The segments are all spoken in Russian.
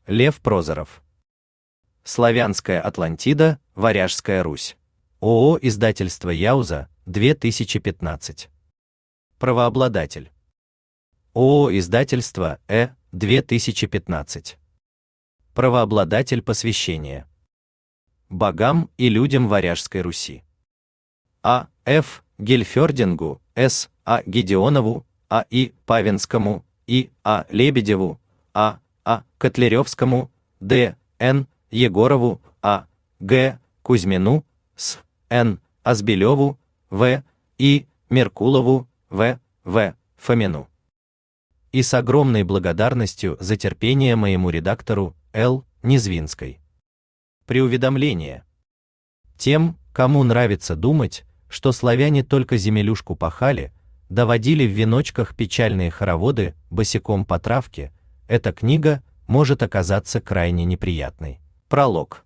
Лев Прозоров. Славянская Атлантида, Варяжская Русь. ООО «Издательство Яуза», 2015. Правообладатель. ООО «Издательство 2015. Правообладатель посвящения. Богам и людям Варяжской Руси. А. Ф. Гельфердингу, С. А. Гедеонову, А. И. Павинскому, И. А. Лебедеву, А. А. Котляревскому, Д. Н. Егорову, А. Г. Кузьмину, С. Н. Азбелеву, В. И. Меркулову, В. В. Фомину. И с огромной благодарностью за терпение моему редактору Л. Незвинской. Преуведомление. Тем, кому нравится думать, что славяне только земелюшку пахали, доводили в веночках печальные хороводы босиком по травке, эта книга может оказаться крайне неприятной. Пролог.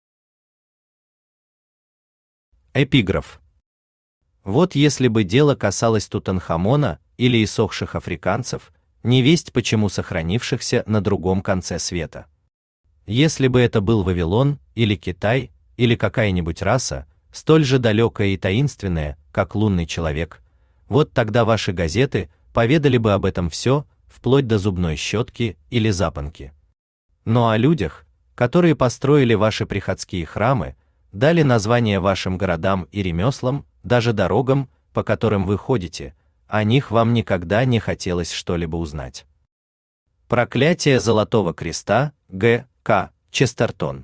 Эпиграф. Вот если бы дело касалось Тутанхамона или иссохших африканцев, невесть почему сохранившихся на другом конце света. Если бы это был Вавилон, или Китай, или какая-нибудь раса, столь же далекая и таинственная, как лунный человек, вот тогда ваши газеты поведали бы об этом все, вплоть до зубной щетки или запонки. Но о людях, которые построили ваши приходские храмы, дали название вашим городам и ремеслам, даже дорогам, по которым вы ходите, о них вам никогда не хотелось что-либо узнать. Проклятие Золотого Креста, Г. К. Честертон.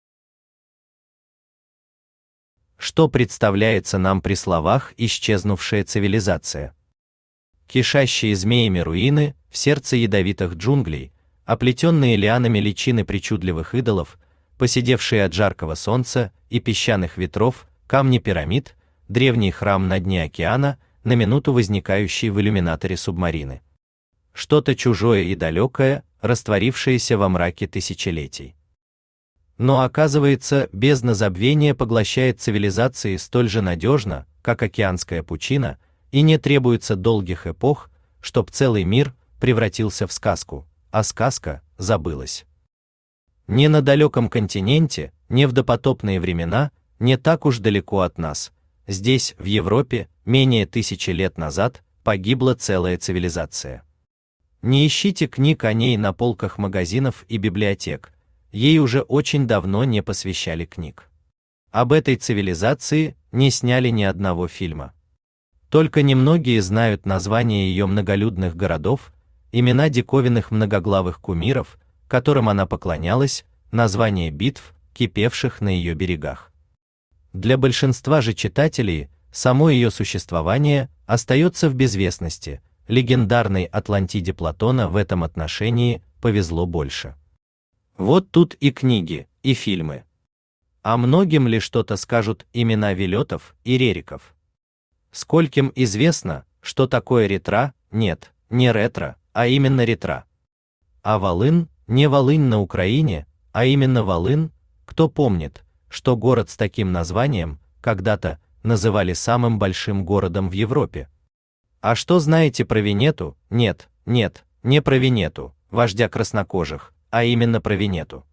Что представляется нам при словах «исчезнувшая цивилизация»? Кишащие змеями руины в сердце ядовитых джунглей, оплетенные лианами личины причудливых идолов, поседевшие от жаркого солнца и песчаных ветров, камни пирамид, древний храм на дне океана, на минуту возникающий в иллюминаторе субмарины. Что-то чужое и далекое, растворившееся во мраке тысячелетий. Но оказывается, бездна забвения поглощает цивилизации столь же надежно, как океанская пучина, и не требуется долгих эпох, чтоб целый мир превратился в сказку, а сказка забылась. Не на далеком континенте, не в допотопные времена, не так уж далеко от нас, здесь, в Европе, менее 1000 лет назад, погибла целая цивилизация. Не ищите книг о ней на полках магазинов и библиотек, ей уже очень давно не посвящали книг. Об этой цивилизации не сняли ни одного фильма. Только немногие знают названия ее многолюдных городов, имена диковинных многоглавых кумиров, которым она поклонялась, названия битв, кипевших на ее берегах. Для большинства же читателей само ее существование остается в безвестности, легендарной Атлантиде Платона в этом отношении повезло больше. Вот тут и книги, и фильмы. А многим ли что-то скажут имена Велетов и Рериков? Скольким известно, что такое ретра? Нет, не ретро, а именно ретра. А Волын, не Волынь на Украине, а именно Волын, кто помнит, что город с таким названием когда-то называли самым большим городом в Европе? А что знаете про Венету? Нет, не про Венету, вождя краснокожих, а именно про Венету.